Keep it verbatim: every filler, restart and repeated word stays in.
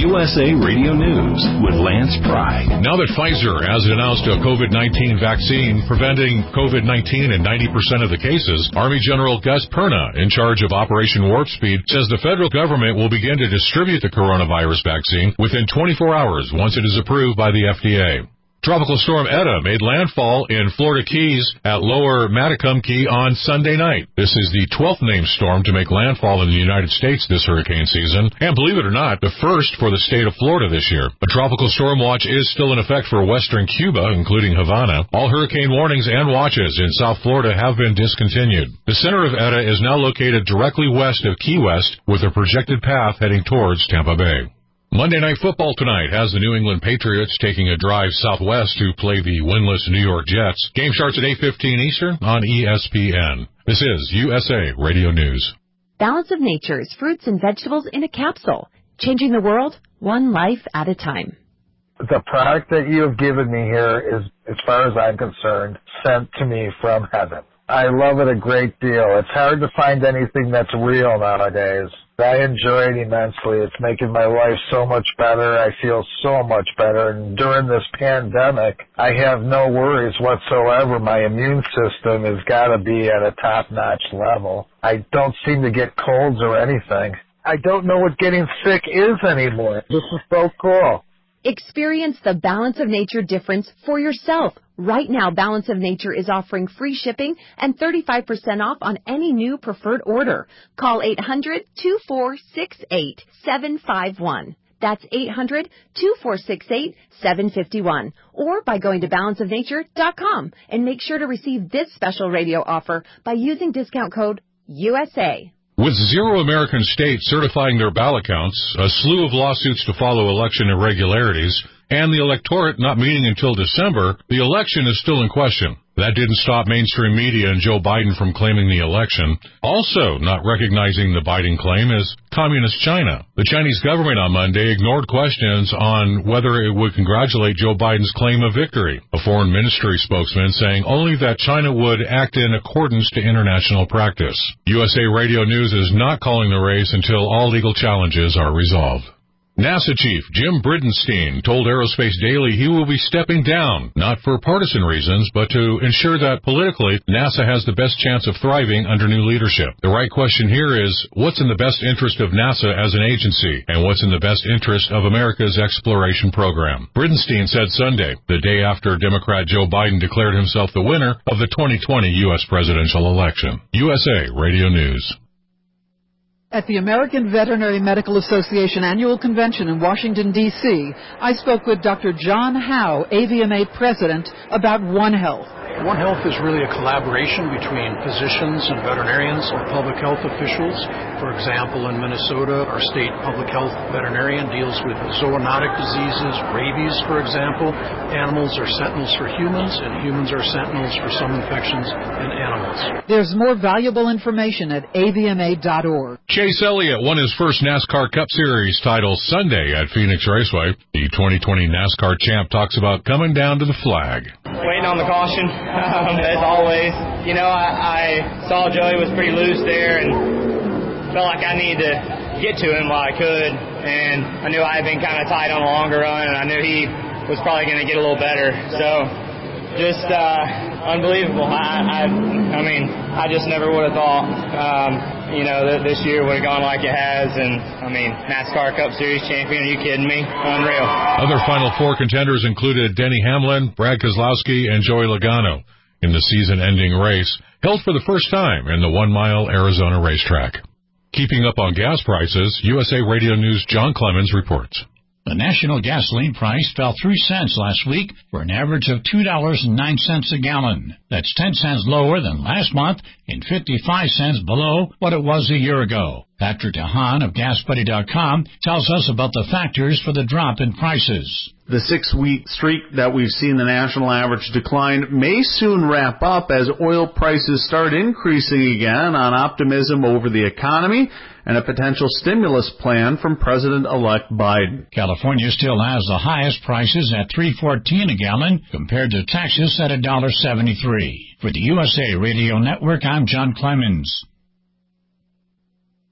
U S A Radio News with Lance Pry. Now that Pfizer has announced a COVID nineteen vaccine preventing COVID nineteen in ninety percent of the cases, Army General Gus Perna, in charge of Operation Warp Speed, says the federal government will begin to distribute the coronavirus vaccine within twenty-four hours once it is approved by the F D A. Tropical storm Eta made landfall in Florida Keys at Lower Matacum Key on Sunday night. This is the twelfth named storm to make landfall in the United States this hurricane season, and believe it or not, the first for the state of Florida this year. A tropical storm watch is still in effect for western Cuba, including Havana. All hurricane warnings and watches in South Florida have been discontinued. The center of Eta is now located directly west of Key West, with a projected path heading towards Tampa Bay. Monday Night Football tonight has the New England Patriots taking a drive southwest to play the winless New York Jets. Game starts at eight fifteen Eastern on E S P N. This is U S A Radio News. Balance of Nature's fruits and vegetables in a capsule, changing the world one life at a time. The product that you have given me here is, as far as I'm concerned, sent to me from heaven. I love it a great deal. It's hard to find anything that's real nowadays. I enjoy it immensely. It's making my life so much better. I feel so much better. And during this pandemic, I have no worries whatsoever. My immune system has got to be at a top-notch level. I don't seem to get colds or anything. I don't know what getting sick is anymore. This is so cool. Experience the Balance of Nature difference for yourself. Right now, Balance of Nature is offering free shipping and thirty-five percent off on any new preferred order. Call eight hundred, two four six eight, seven five one. That's eight hundred, two four six eight, seven five one. Or by going to balance of nature dot com and make sure to receive this special radio offer by using discount code U S A. With zero American states certifying their ballot counts, a slew of lawsuits to follow election irregularities, and the electorate not meeting until December, the election is still in question. That didn't stop mainstream media and Joe Biden from claiming the election. Also not recognizing the Biden claim is Communist China. The Chinese government on Monday ignored questions on whether it would congratulate Joe Biden's claim of victory, a foreign ministry spokesman saying only that China would act in accordance to international practice. U S A Radio News is not calling the race until all legal challenges are resolved. NASA Chief Jim Bridenstine told Aerospace Daily he will be stepping down, not for partisan reasons, but to ensure that politically NASA has the best chance of thriving under new leadership. The right question here is, what's in the best interest of NASA as an agency, and what's in the best interest of America's exploration program? Bridenstine said Sunday, the day after Democrat Joe Biden declared himself the winner of the twenty twenty U S presidential election. U S A Radio News. At the American Veterinary Medical Association Annual Convention in Washington, D C, I spoke with Doctor John Howe, A V M A President, about One Health. One Health is really a collaboration between physicians and veterinarians and public health officials. For example, in Minnesota, our state public health veterinarian deals with zoonotic diseases, rabies, for example. Animals are sentinels for humans, and humans are sentinels for some infections in animals. There's more valuable information at A V M A dot org. Chase Elliott won his first NASCAR Cup Series title Sunday at Phoenix Raceway. The twenty twenty NASCAR champ talks about coming down to the flag. Waiting on the caution, um, as always. You know, I, I saw Joey was pretty loose there and felt like I needed to get to him while I could. And I knew I had been kind of tight on the longer run, and I knew he was probably going to get a little better. So just uh, unbelievable. I, I, I mean, I just never would have thought, um, you know, that this year would have gone like it has. And, I mean, NASCAR Cup Series champion, are you kidding me? Unreal. Other Final Four contenders included Denny Hamlin, Brad Keselowski, and Joey Logano in the season-ending race, held for the first time in the one-mile Arizona racetrack. Keeping up on gas prices, U S A Radio News' John Clemens reports. The national gasoline price fell three cents last week for an average of two dollars and nine cents a gallon. That's ten cents lower than last month and fifty-five cents below what it was a year ago. Patrick DeHaan of gas buddy dot com tells us about the factors for the drop in prices. The six-week streak that we've seen the national average decline may soon wrap up as oil prices start increasing again on optimism over the economy and a potential stimulus plan from President-elect Biden. California still has the highest prices at three fourteen a gallon compared to Texas at one dollar seventy-three. For the U S A Radio Network, I'm John Clemens.